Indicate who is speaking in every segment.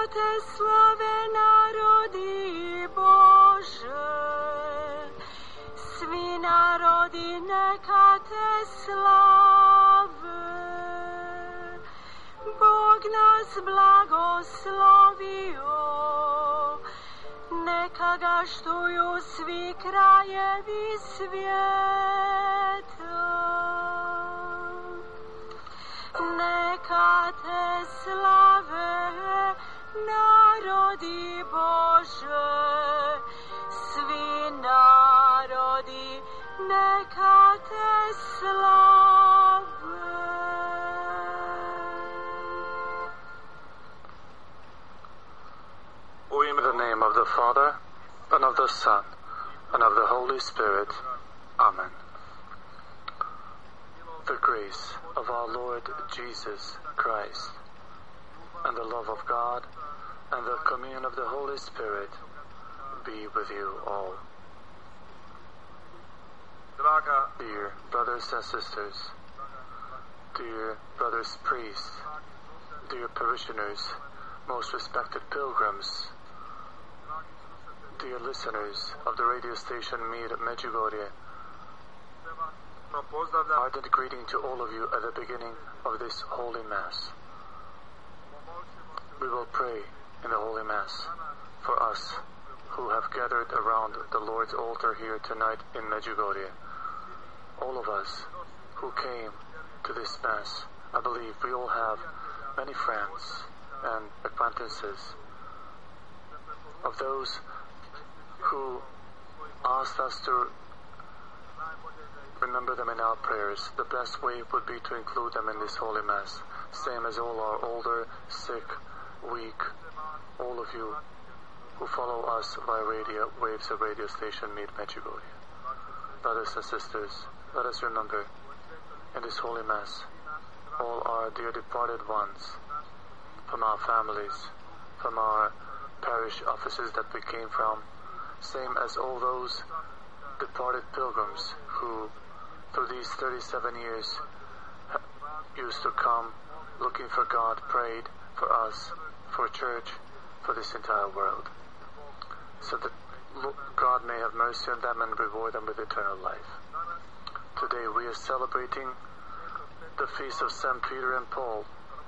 Speaker 1: te slave narodi Bože, svi narodi neka te slave. Bog nas blagoslovio, neka ga štuju svi krajevi svijeta. Neka te slave narodi Bože, svi narodi neka te slave.
Speaker 2: In the name of the Father, and of the Son, and of the Holy Spirit. Amen. The grace of our Lord Jesus Christ, and the love of God, and the communion of the Holy Spirit be with you all. Dear brothers and sisters, dear brothers priests, dear parishioners, most respected pilgrims, dear listeners of the radio station Mir Medjugorje, ardent greeting to all of you at the beginning of this Holy Mass. We will pray in the Holy Mass for us who have gathered around the Lord's altar here tonight in Medjugorje. All of us who came to this Mass, I believe we all have many friends and acquaintances of those who asked us to remember them in our prayers. The best way would be to include them in this Holy Mass, same as all our older, sick, weak, all of you who follow us via radio waves of radio station Mir Medjugorje. Brothers and sisters, let us remember in this Holy Mass all our dear departed ones from our families, from our parish offices that we came from, same as all those departed pilgrims who through these 37 years used to come looking for God, prayed for us, for church, for this entire world, so that God may have mercy on them and reward them with eternal life. Today we are celebrating the feast of St. Peter and Paul,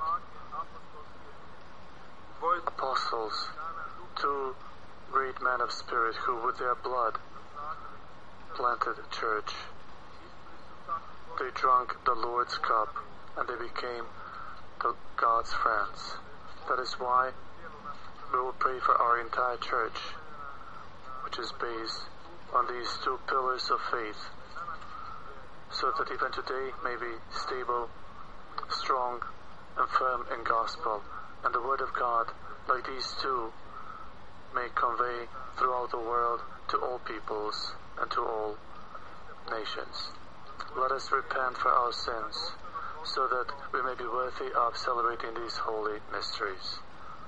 Speaker 2: apostles, two great men of spirit who with their blood planted a church. They drank the Lord's cup and they became God's friends. That is why we will pray for our entire church, which is based on these two pillars of faith, so that even today may be stable, strong, and firm in gospel, and the word of God, like these two, may convey throughout the world to all peoples and to all nations. Let us repent for our sins, so that we may be worthy of celebrating these holy mysteries.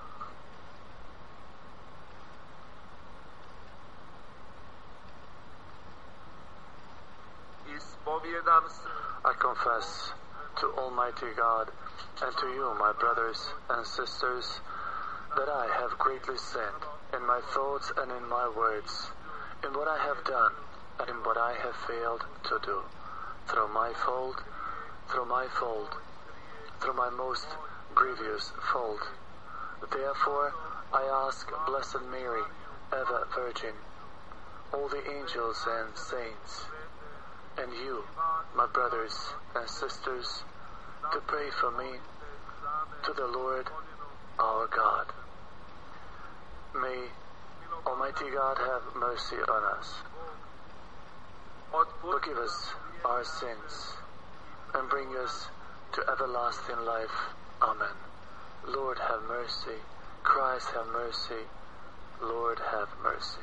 Speaker 2: I confess to Almighty God and to you, my brothers and sisters, that I have greatly sinned in my thoughts and in my words, in what I have done and in what I have failed to do, through my fault, through my most grievous fault. Therefore, I ask Blessed Mary, ever Virgin, all the angels and saints, and you, my brothers and sisters, to pray for me to the Lord our God. May Almighty God have mercy on us, forgive us our sins, and bring us to everlasting life. Amen. Lord, have mercy. Christ, have mercy. Lord, have mercy.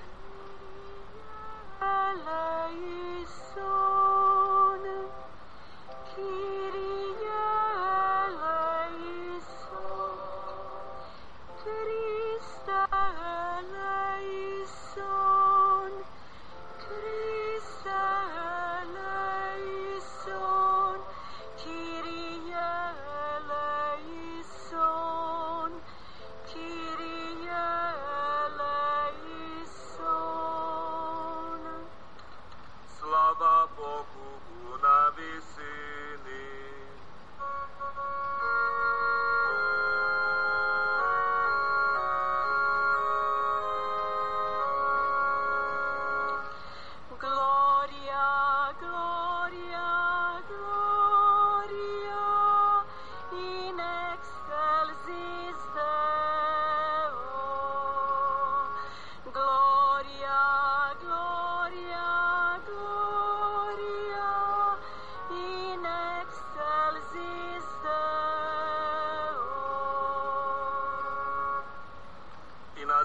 Speaker 1: Eleison, Kyrie eleison, Christe eleison, Christe eleison, Kyrie eleison, Kyrie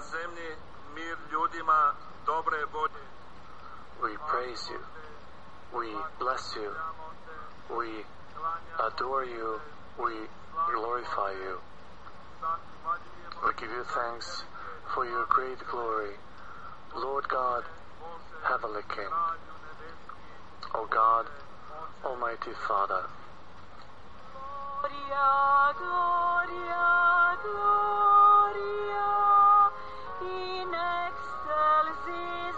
Speaker 3: zemlji mir ljudima dobre volje.
Speaker 2: We praise you. We bless you. We adore you. We glorify you. We give you thanks for your great glory, Lord God, Heavenly King, O God, Almighty Father.
Speaker 1: Gloria, gloria, gloria, in excelsis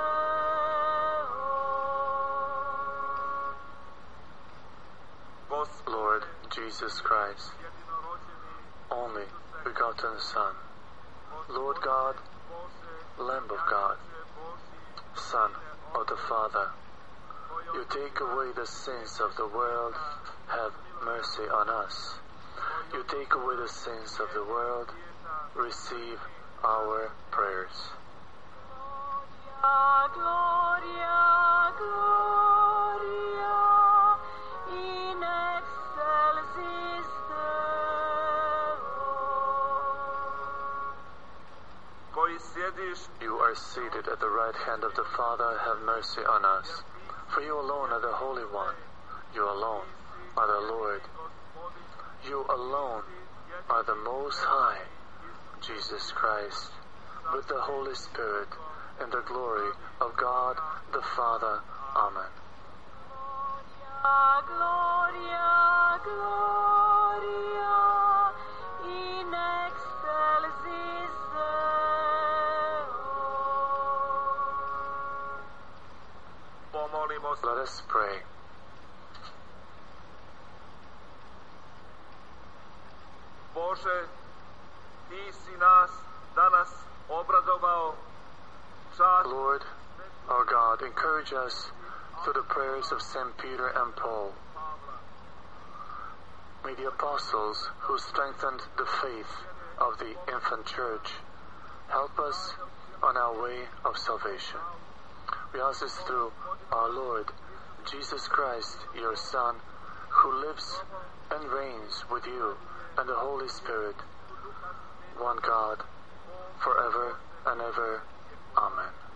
Speaker 1: Deo.
Speaker 2: Lord Jesus Christ, only begotten Son, Lord God, Lamb of God, Son of the Father, you take away the sins of the world, have mercy on us. You take away the sins of the world, receive our prayers.
Speaker 1: Gloria, gloria, in excelsis Deo.
Speaker 2: You are seated at the right hand of the Father, have mercy on us. For you alone are the Holy One. You alone are the Lord. You alone are the Most High, Jesus Christ, with the Holy Spirit, in the glory of God the Father. Amen.
Speaker 1: Gloria, gloria, in excelsis Deo.
Speaker 2: Let us pray.
Speaker 3: Bože, Ti si nas danas obradovao.
Speaker 2: Lord, our God, encourage us through the prayers of St. Peter and Paul. May the apostles who strengthened the faith of the infant church help us on our way of salvation. We ask this through our Lord Jesus Christ, your Son, who lives and reigns with you and the Holy Spirit, one God, forever and ever. Amen.